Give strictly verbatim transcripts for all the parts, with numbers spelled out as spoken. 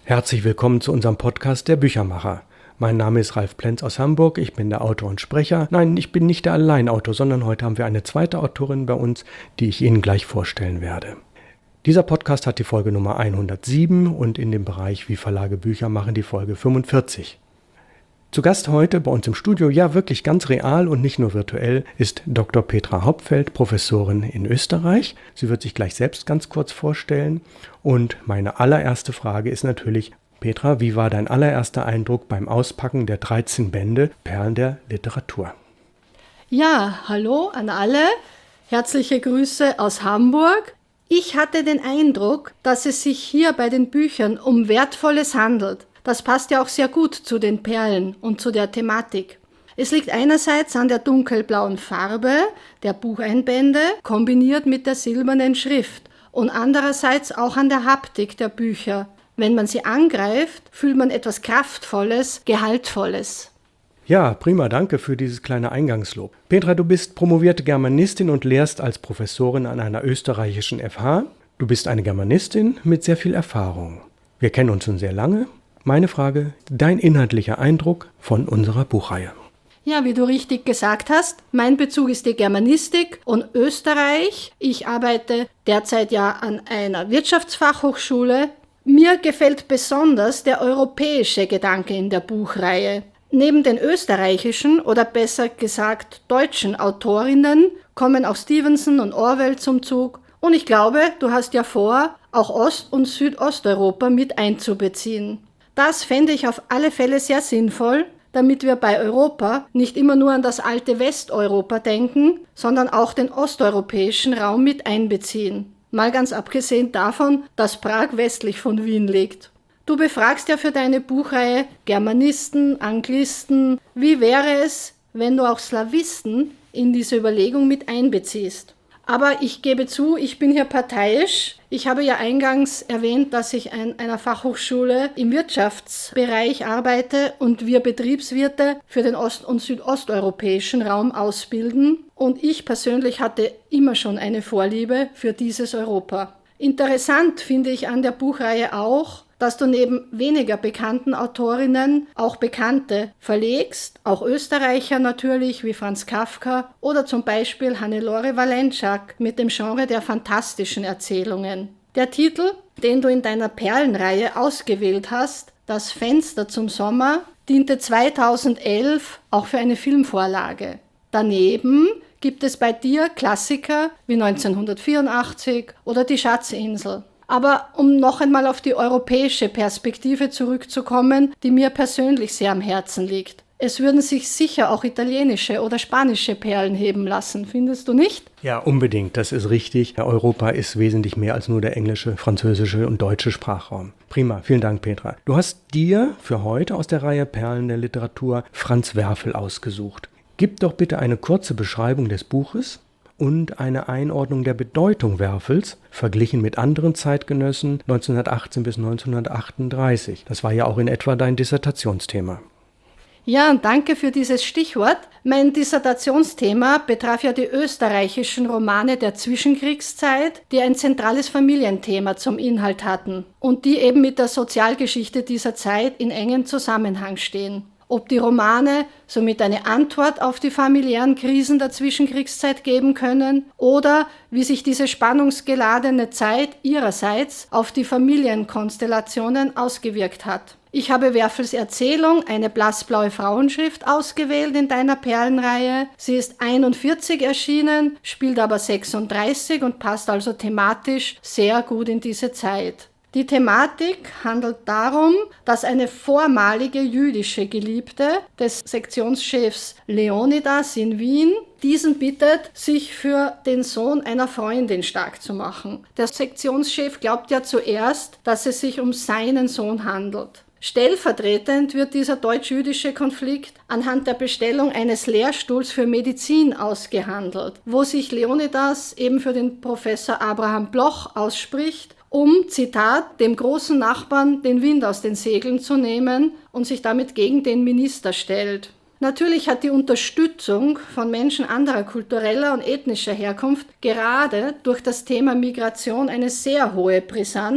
Herzlich willkommen zu unserem Podcast Der Büchermacher. Mein Name ist Ralf Plenz aus Hamburg, ich bin der Autor und Sprecher. Nein, ich bin nicht der Alleinautor, sondern heute haben wir eine zweite Autorin bei uns, die ich Ihnen gleich vorstellen werde. Dieser Podcast hat die Folge Nummer hundertsieben und in dem Bereich Wie Verlage Bücher machen die Folge fünfundvierzig. Zu Gast heute bei uns im Studio, ja wirklich ganz real und nicht nur virtuell, ist Doktor Petra Hauptfeld, Professorin in Österreich. Sie wird sich gleich selbst ganz kurz vorstellen. Und meine allererste Frage ist natürlich, Petra, wie war dein allererster Eindruck beim Auspacken der dreizehn Bände Perlen der Literatur? Ja, hallo an alle. Herzliche Grüße aus Hamburg. Ich hatte den Eindruck, dass es sich hier bei den Büchern um Wertvolles handelt. Das passt ja auch sehr gut zu den Perlen und zu der Thematik. Es liegt einerseits an der dunkelblauen Farbe der Bucheinbände, kombiniert mit der silbernen Schrift, und andererseits auch an der Haptik der Bücher. Wenn man sie angreift, fühlt man etwas Kraftvolles, Gehaltvolles. Ja, prima, danke für dieses kleine Eingangslob. Petra, du bist promovierte Germanistin und lehrst als Professorin an einer österreichischen F H. Du bist eine Germanistin mit sehr viel Erfahrung. Wir kennen uns schon sehr lange. Meine Frage, dein inhaltlicher Eindruck von unserer Buchreihe? Ja, wie du richtig gesagt hast, mein Bezug ist die Germanistik und Österreich. Ich arbeite derzeit ja an einer Wirtschaftsfachhochschule. Mir gefällt besonders der europäische Gedanke in der Buchreihe. Neben den österreichischen oder besser gesagt deutschen Autorinnen kommen auch Stevenson und Orwell zum Zug. Und ich glaube, du hast ja vor, auch Ost- und Südosteuropa mit einzubeziehen. Das fände ich auf alle Fälle sehr sinnvoll, damit wir bei Europa nicht immer nur an das alte Westeuropa denken, sondern auch den osteuropäischen Raum mit einbeziehen. Mal ganz abgesehen davon, dass Prag westlich von Wien liegt. Du befragst ja für deine Buchreihe Germanisten, Anglisten. Wie wäre es, wenn du auch Slawisten in diese Überlegung mit einbeziehst? Aber ich gebe zu, ich bin hier parteiisch. Ich habe ja eingangs erwähnt, dass ich an einer Fachhochschule im Wirtschaftsbereich arbeite und wir Betriebswirte für den ost- und südosteuropäischen Raum ausbilden. Und ich persönlich hatte immer schon eine Vorliebe für dieses Europa. Interessant finde ich an der Buchreihe auch, dass du neben weniger bekannten Autorinnen auch Bekannte verlegst, auch Österreicher natürlich wie Franz Kafka oder zum Beispiel Hannelore Valenciak mit dem Genre der fantastischen Erzählungen. Der Titel, den du in deiner Perlenreihe ausgewählt hast, Das Fenster zum Sommer, diente zweitausendelf auch für eine Filmvorlage. Daneben gibt es bei dir Klassiker wie neunzehnhundertvierundachtzig oder Die Schatzinsel. Aber um noch einmal auf die europäische Perspektive zurückzukommen, die mir persönlich sehr am Herzen liegt. Es würden sich sicher auch italienische oder spanische Perlen heben lassen, findest du nicht? Ja, unbedingt, das ist richtig. Europa ist wesentlich mehr als nur der englische, französische und deutsche Sprachraum. Prima, vielen Dank, Petra. Du hast dir für heute aus der Reihe Perlen der Literatur Franz Werfel ausgesucht. Gib doch bitte eine kurze Beschreibung des Buches und eine Einordnung der Bedeutung Werfels, verglichen mit anderen Zeitgenössen neunzehnhundertachtzehn bis neunzehnhundertachtunddreißig. Das war ja auch in etwa dein Dissertationsthema. Ja, und danke für dieses Stichwort. Mein Dissertationsthema betraf ja die österreichischen Romane der Zwischenkriegszeit, die ein zentrales Familienthema zum Inhalt hatten und die eben mit der Sozialgeschichte dieser Zeit in engem Zusammenhang stehen. Ob die Romane somit eine Antwort auf die familiären Krisen der Zwischenkriegszeit geben können oder wie sich diese spannungsgeladene Zeit ihrerseits auf die Familienkonstellationen ausgewirkt hat. Ich habe Werfels Erzählung, eine blassblaue Frauenschrift, ausgewählt in deiner Perlenreihe. Sie ist einundvierzig erschienen, spielt aber sechsunddreißig und passt also thematisch sehr gut in diese Zeit. Die Thematik handelt darum, dass eine vormalige jüdische Geliebte des Sektionschefs Leonidas in Wien diesen bittet, sich für den Sohn einer Freundin stark zu machen. Der Sektionschef glaubt ja zuerst, dass es sich um seinen Sohn handelt. Stellvertretend wird dieser deutsch-jüdische Konflikt anhand der Bestellung eines Lehrstuhls für Medizin ausgehandelt, wo sich Leonidas eben für den Professor Abraham Bloch ausspricht, um, Zitat, dem großen Nachbarn den Wind aus den Segeln zu nehmen und sich damit gegen den Minister stellt. Natürlich hat die Unterstützung von Menschen anderer kultureller und ethnischer Herkunft gerade durch das Thema Migration eine sehr hohe Brisanz,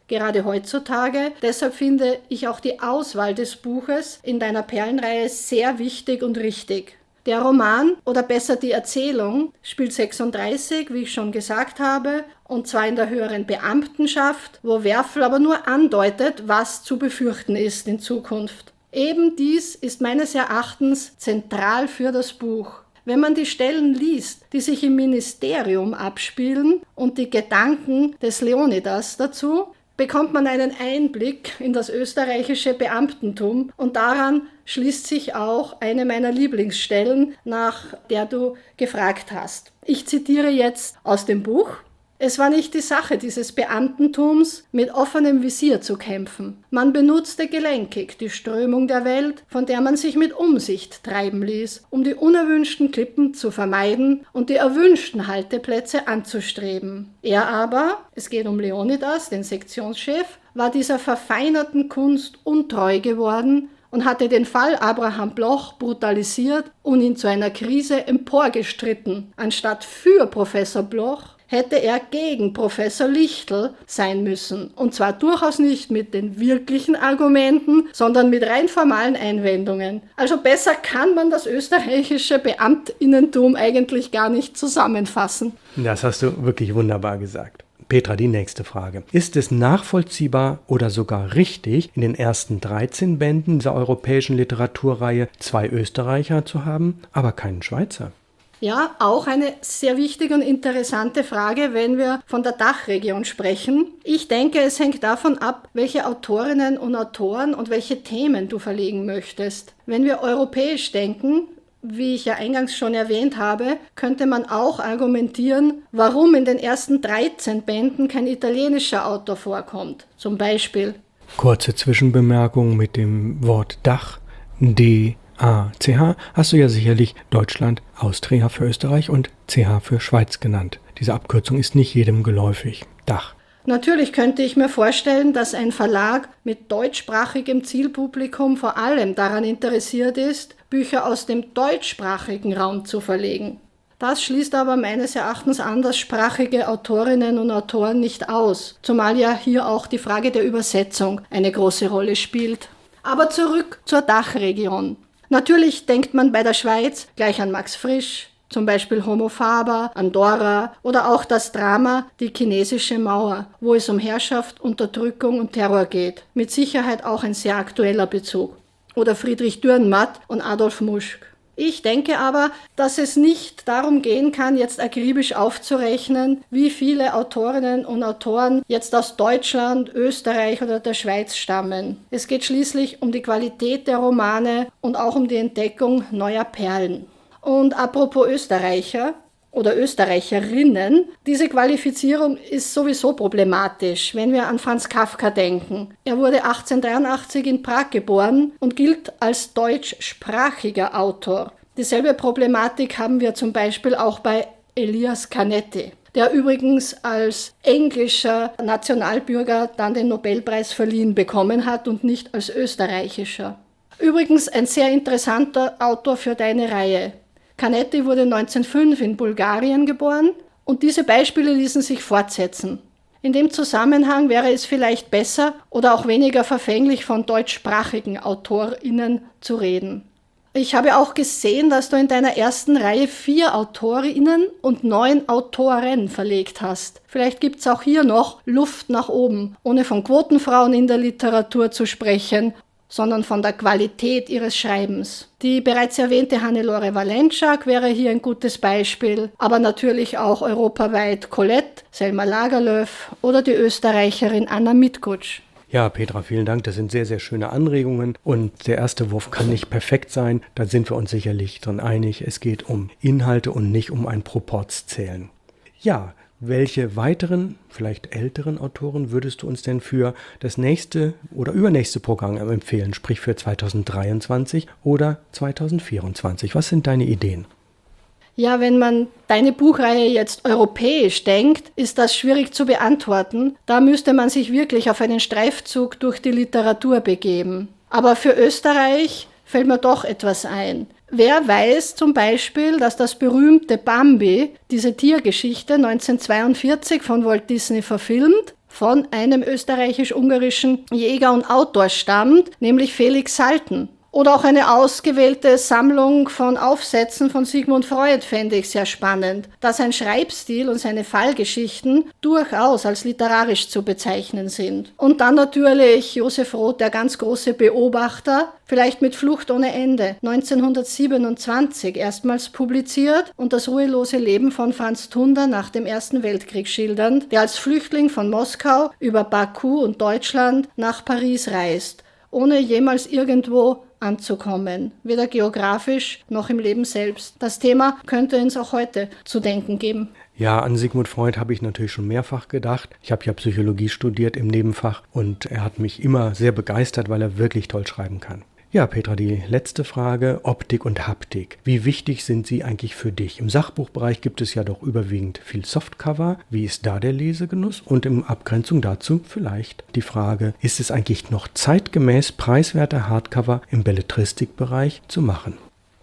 gerade heutzutage. Deshalb finde ich auch die Auswahl des Buches in deiner Perlenreihe sehr wichtig und richtig. Der Roman, oder besser die Erzählung, spielt sechsunddreißig, wie ich schon gesagt habe, und zwar in der höheren Beamtenschaft, wo Werfel aber nur andeutet, was zu befürchten ist in Zukunft. Eben dies ist meines Erachtens zentral für das Buch. Wenn man die Stellen liest, die sich im Ministerium abspielen und die Gedanken des Leonidas dazu, bekommt man einen Einblick in das österreichische Beamtentum und daran schließt sich auch eine meiner Lieblingsstellen, nach der du gefragt hast. Ich zitiere jetzt aus dem Buch. Es war nicht die Sache dieses Beamtentums, mit offenem Visier zu kämpfen. Man benutzte gelenkig die Strömung der Welt, von der man sich mit Umsicht treiben ließ, um die unerwünschten Klippen zu vermeiden und die erwünschten Halteplätze anzustreben. Er aber, es geht um Leonidas, den Sektionschef, war dieser verfeinerten Kunst untreu geworden und hatte den Fall Abraham Bloch brutalisiert und ihn zu einer Krise emporgestritten, anstatt für Professor Bloch hätte er gegen Professor Lichtl sein müssen. Und zwar durchaus nicht mit den wirklichen Argumenten, sondern mit rein formalen Einwendungen. Also besser kann man das österreichische Beamtinnentum eigentlich gar nicht zusammenfassen. Das hast du wirklich wunderbar gesagt. Petra, die nächste Frage. Ist es nachvollziehbar oder sogar richtig, in den ersten dreizehn Bänden dieser europäischen Literaturreihe zwei Österreicher zu haben, aber keinen Schweizer? Ja, auch eine sehr wichtige und interessante Frage, wenn wir von der Dachregion sprechen. Ich denke, es hängt davon ab, welche Autorinnen und Autoren und welche Themen du verlegen möchtest. Wenn wir europäisch denken, wie ich ja eingangs schon erwähnt habe, könnte man auch argumentieren, warum in den ersten dreizehn Bänden kein italienischer Autor vorkommt. Zum Beispiel. Kurze Zwischenbemerkung mit dem Wort Dach, D A C H, hast du ja sicherlich Deutschland, Austria für Österreich und C H für Schweiz genannt. Diese Abkürzung ist nicht jedem geläufig. Dach. Natürlich könnte ich mir vorstellen, dass ein Verlag mit deutschsprachigem Zielpublikum vor allem daran interessiert ist, Bücher aus dem deutschsprachigen Raum zu verlegen. Das schließt aber meines Erachtens anderssprachige Autorinnen und Autoren nicht aus, zumal ja hier auch die Frage der Übersetzung eine große Rolle spielt. Aber zurück zur Dachregion. Natürlich denkt man bei der Schweiz gleich an Max Frisch, zum Beispiel Homo Faber, Andorra oder auch das Drama Die chinesische Mauer, wo es um Herrschaft, Unterdrückung und Terror geht. Mit Sicherheit auch ein sehr aktueller Bezug. Oder Friedrich Dürrenmatt und Adolf Muschk. Ich denke aber, dass es nicht darum gehen kann, jetzt akribisch aufzurechnen, wie viele Autorinnen und Autoren jetzt aus Deutschland, Österreich oder der Schweiz stammen. Es geht schließlich um die Qualität der Romane und auch um die Entdeckung neuer Perlen. Und apropos Österreicher oder Österreicherinnen, diese Qualifizierung ist sowieso problematisch, wenn wir an Franz Kafka denken. Er wurde achtzehnhundertdreiundachtzig in Prag geboren und gilt als deutschsprachiger Autor. Dieselbe Problematik haben wir zum Beispiel auch bei Elias Canetti, der übrigens als englischer Nationalbürger dann den Nobelpreis verliehen bekommen hat und nicht als österreichischer. Übrigens ein sehr interessanter Autor für deine Reihe. Canetti wurde neunzehnhundertfünf in Bulgarien geboren und diese Beispiele ließen sich fortsetzen. In dem Zusammenhang wäre es vielleicht besser oder auch weniger verfänglich von deutschsprachigen AutorInnen zu reden. Ich habe auch gesehen, dass du in deiner ersten Reihe vier AutorInnen und neun Autoren verlegt hast. Vielleicht gibt es auch hier noch Luft nach oben, ohne von Quotenfrauen in der Literatur zu sprechen, sondern von der Qualität ihres Schreibens. Die bereits erwähnte Hannelore Walentschak wäre hier ein gutes Beispiel, aber natürlich auch europaweit Colette, Selma Lagerlöf oder die Österreicherin Anna Mitkutsch. Ja, Petra, vielen Dank. Das sind sehr, sehr schöne Anregungen und der erste Wurf kann nicht perfekt sein. Da sind wir uns sicherlich drin einig. Es geht um Inhalte und nicht um ein Proportzählen. Ja, welche weiteren, vielleicht älteren Autoren würdest du uns denn für das nächste oder übernächste Programm empfehlen, sprich für zweitausenddreiundzwanzig oder zweitausendvierundzwanzig? Was sind deine Ideen? Ja, wenn man deine Buchreihe jetzt europäisch denkt, ist das schwierig zu beantworten. Da müsste man sich wirklich auf einen Streifzug durch die Literatur begeben. Aber für Österreich fällt mir doch etwas ein. Wer weiß zum Beispiel, dass das berühmte Bambi, diese Tiergeschichte neunzehnhundertzweiundvierzig von Walt Disney verfilmt, von einem österreichisch-ungarischen Jäger und Autor stammt, nämlich Felix Salten. Oder auch eine ausgewählte Sammlung von Aufsätzen von Sigmund Freud fände ich sehr spannend, da sein Schreibstil und seine Fallgeschichten durchaus als literarisch zu bezeichnen sind. Und dann natürlich Josef Roth, der ganz große Beobachter, vielleicht mit Flucht ohne Ende, neunzehnhundertsiebenundzwanzig erstmals publiziert und das ruhelose Leben von Franz Tunder nach dem Ersten Weltkrieg schildernd, der als Flüchtling von Moskau über Baku und Deutschland nach Paris reist, ohne jemals irgendwo anzukommen, weder geografisch noch im Leben selbst. Das Thema könnte uns auch heute zu denken geben. Ja, an Sigmund Freud habe ich natürlich schon mehrfach gedacht. Ich habe ja Psychologie studiert im Nebenfach und er hat mich immer sehr begeistert, weil er wirklich toll schreiben kann. Ja, Petra, die letzte Frage, Optik und Haptik. Wie wichtig sind sie eigentlich für dich? Im Sachbuchbereich gibt es ja doch überwiegend viel Softcover. Wie ist da der Lesegenuss? Und in Abgrenzung dazu vielleicht die Frage, ist es eigentlich noch zeitgemäß, preiswerte Hardcover im Belletristikbereich zu machen?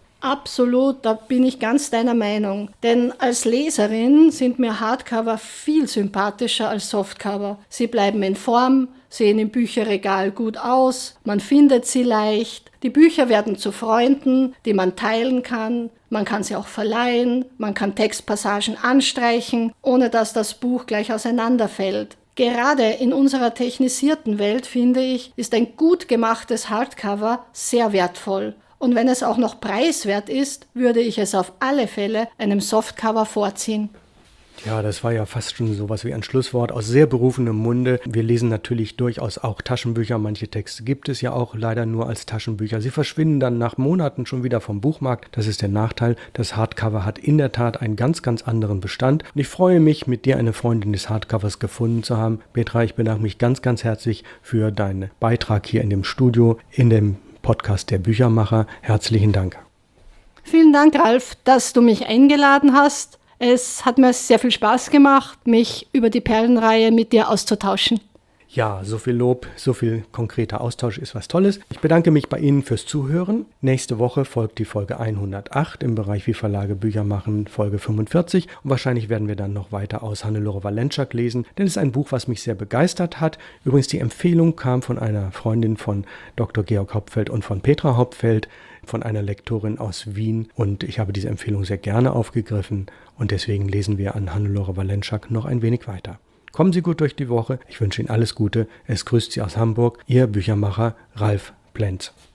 Absolut, da bin ich ganz deiner Meinung. Denn als Leserin sind mir Hardcover viel sympathischer als Softcover. Sie bleiben in Form, sehen im Bücherregal gut aus, man findet sie leicht. Die Bücher werden zu Freunden, die man teilen kann. Man kann sie auch verleihen, man kann Textpassagen anstreichen, ohne dass das Buch gleich auseinanderfällt. Gerade in unserer technisierten Welt, finde ich, ist ein gut gemachtes Hardcover sehr wertvoll. Und wenn es auch noch preiswert ist, würde ich es auf alle Fälle einem Softcover vorziehen. Ja, das war ja fast schon sowas wie ein Schlusswort aus sehr berufenem Munde. Wir lesen natürlich durchaus auch Taschenbücher. Manche Texte gibt es ja auch leider nur als Taschenbücher. Sie verschwinden dann nach Monaten schon wieder vom Buchmarkt. Das ist der Nachteil. Das Hardcover hat in der Tat einen ganz, ganz anderen Bestand. Und ich freue mich, mit dir eine Freundin des Hardcovers gefunden zu haben. Petra, ich bedanke mich ganz, ganz herzlich für deinen Beitrag hier in dem Studio, in dem Podcast der Büchermacher. Herzlichen Dank. Vielen Dank, Ralf, dass du mich eingeladen hast. Es hat mir sehr viel Spaß gemacht, mich über die Perlenreihe mit dir auszutauschen. Ja, so viel Lob, so viel konkreter Austausch ist was Tolles. Ich bedanke mich bei Ihnen fürs Zuhören. Nächste Woche folgt die Folge hundertacht im Bereich Wie Verlage Bücher machen, Folge fünfundvierzig. Und wahrscheinlich werden wir dann noch weiter aus Hannelore Walenczak lesen, denn es ist ein Buch, was mich sehr begeistert hat. Übrigens, die Empfehlung kam von einer Freundin von Doktor Georg Hauptfeld und von Petra Hauptfeld, von einer Lektorin aus Wien. Und ich habe diese Empfehlung sehr gerne aufgegriffen. Und deswegen lesen wir an Hannelore Walenczak noch ein wenig weiter. Kommen Sie gut durch die Woche. Ich wünsche Ihnen alles Gute. Es grüßt Sie aus Hamburg, Ihr Büchermacher Ralf Plenz.